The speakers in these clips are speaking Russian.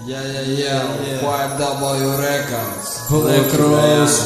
Yeah, 5W Records, Black Rose.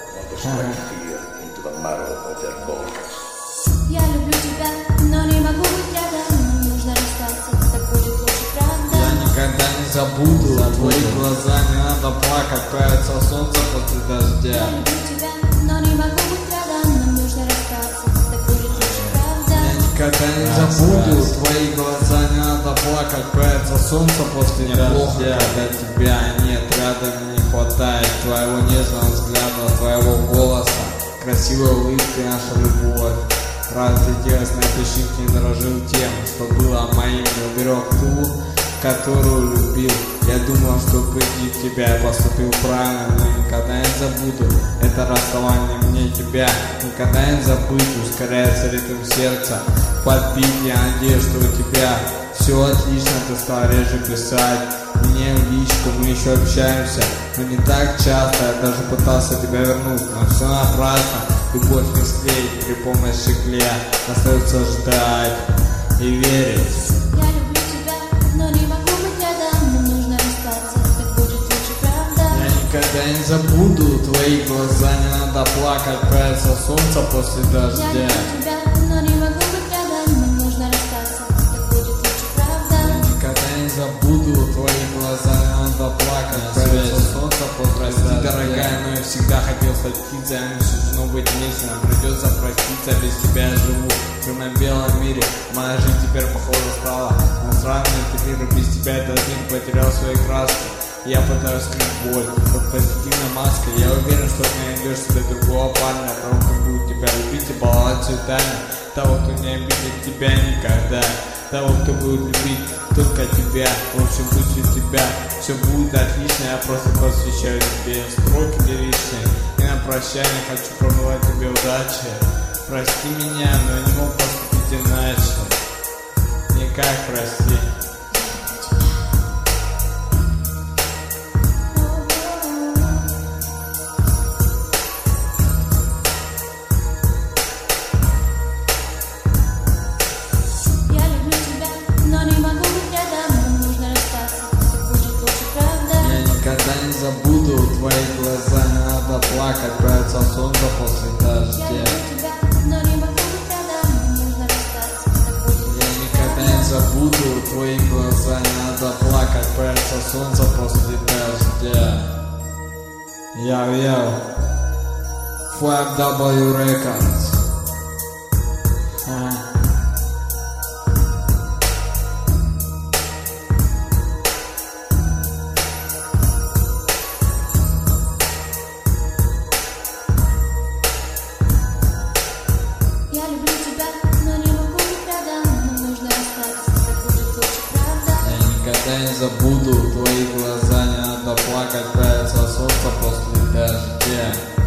Я люблю тебя, но не могу быть рядом. Нужно расстаться, так будет лучше, правда. Я никогда не забуду твои глаза, не надо плакать, появится солнце после дождя. Я люблю тебя, но не могу быть рядом. Нам нужно расстаться, так будет лучше, правда. Я никогда не забуду твои глаза, не надо плакать, появится солнце после дождя. Когда тебя нет рядом, не хватает твоего нежного взгляда, твоего голоса, красивой улыбки, наша любовь. Разве телесной песчинки не дорожил тем, что было моим, не уберег ту, которую любил. Я думал, что прийти в тебя я поступил правильно, но никогда не забуду это расставание мне тебя. Никогда не забуду, ускоряется ритм сердца, подбить. Я надеюсь, что у тебя все отлично, ты стал реже писать мне в личку, мы еще общаемся, но не так часто. Я даже пытался тебя вернуть, но все напрасно. Любовь не склеить при помощи клея, остается ждать и верить. Я люблю тебя, но не могу быть рядом. Нам нужно расстаться, так будет лучше, правда. Я никогда не забуду твои глаза, не надо плакать, появится солнце после Я дождя. люблю тебя, но не могу быть рядом. Нам нужно расстаться, так будет лучше, правда. Я никогда не забуду твои глаза, не надо плакать, появится солнце после дождя. Дорогая, но я всегда хотел стать птицей, а не суждено быть вместе. Нам придется проститься, без тебя я живу в черно-белом мире. Моя жизнь теперь похожа стала на странные мир. Без тебя этот мир потерял свои краски. Я пытаюсь скрыть боль под позитивной маской. Я уверен, что ты найдешь себе другого парня, того, кто будет тебя любить и баловать цветами, того, кто не обидит тебя никогда, того, кто будет любить только тебя. В общем, пусть у тебя все будет отлично. Я просто посвящаю тебе строки лиричные. И на прощание хочу пожелать тебе удачи. Прости меня, но я не мог поступить иначе. Никак прости. Я люблю тебя, но не могу быть рядом. Нам нужно расстаться, так будет лучше, правда. Я никогда не забуду твои глаза, не надо плакать, появится солнце после Я дождя. люблю тебя, но не могу быть рядом. Нам нужно расстаться, так будет Я лучше, никогда правда. не забуду твои глаза, не надо плакать, появится солнце после дождя. Яу-яу, 5W Records. Я люблю тебя, но не могу быть рядом. Нам нужно расстаться, так будет лучше, правда. Я никогда не забуду твои глаза, не надо плакать, появится солнце после дождя.